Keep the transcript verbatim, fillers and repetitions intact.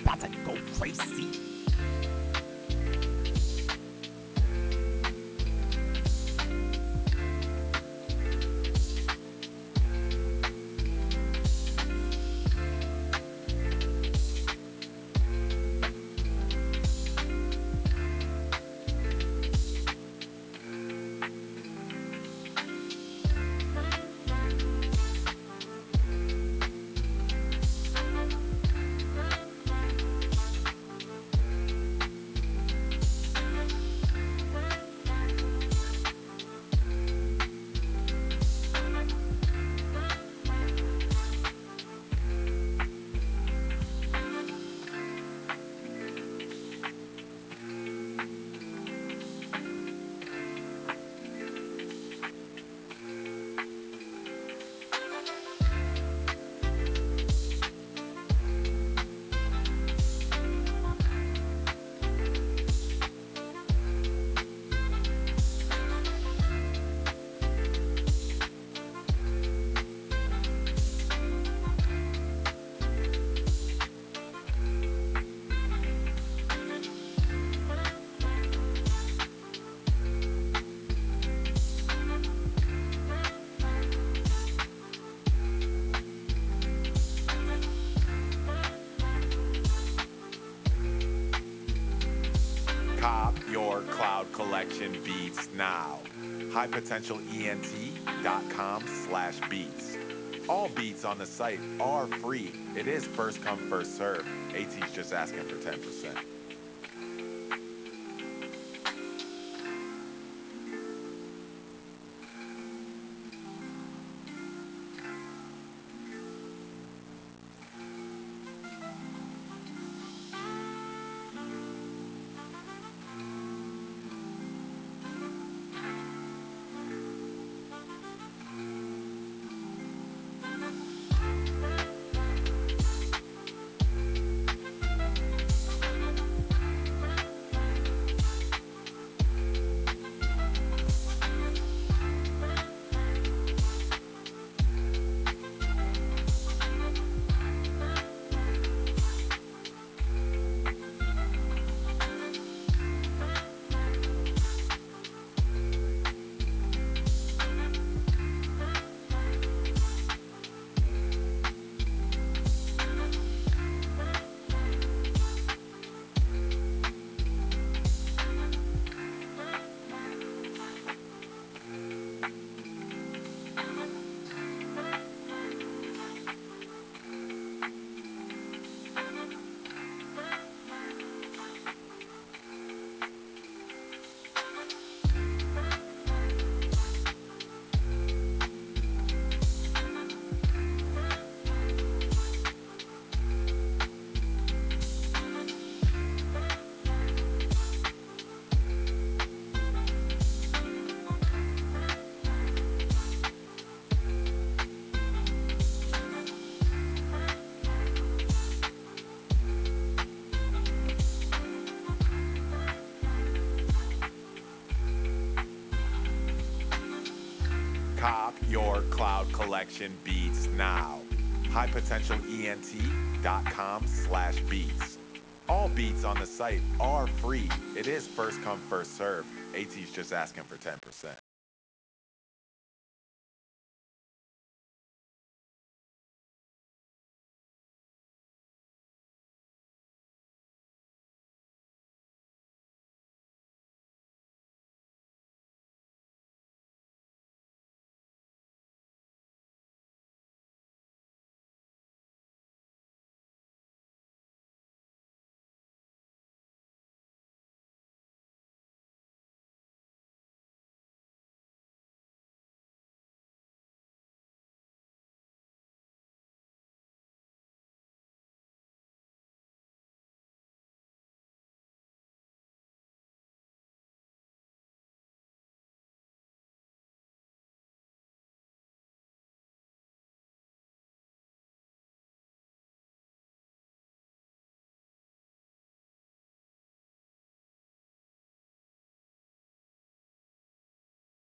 about to go crazy. Cop your cloud collection beats now. high potential E N T dot com slash beats. All beats on the site are free. It is first come, first serve. AT's just asking for ten percent. Cop your cloud collection beats now. high potential E N T dot com slash beats. All beats on the site are free. It is first come, first serve. AT's just asking for ten percent.